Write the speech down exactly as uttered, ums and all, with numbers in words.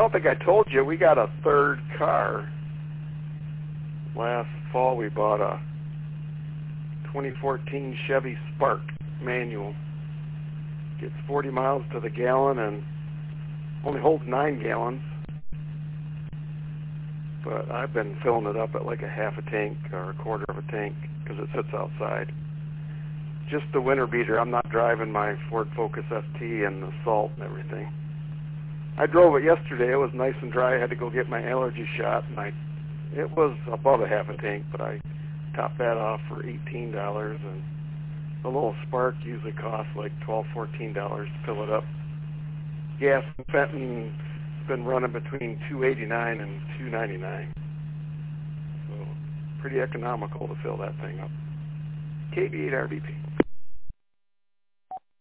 don't think I told you, we got a third car. Last fall we bought a twenty fourteen Chevy Spark manual. Gets forty miles to the gallon and only holds nine gallons. But I've been filling it up at like a half a tank or a quarter of a tank because it sits outside. Just the winter beater. I'm not driving my Ford Focus S T and the salt and everything. I drove it yesterday. It was nice and dry. I had to go get my allergy shot, and I it was above a half a tank, but I topped that off for eighteen dollars, and the little Spark usually costs like twelve dollars, fourteen dollars to fill it up. Gas in Fenton has been running between two eighty-nine and two ninety-nine, so pretty economical to fill that thing up. K B eight R B P.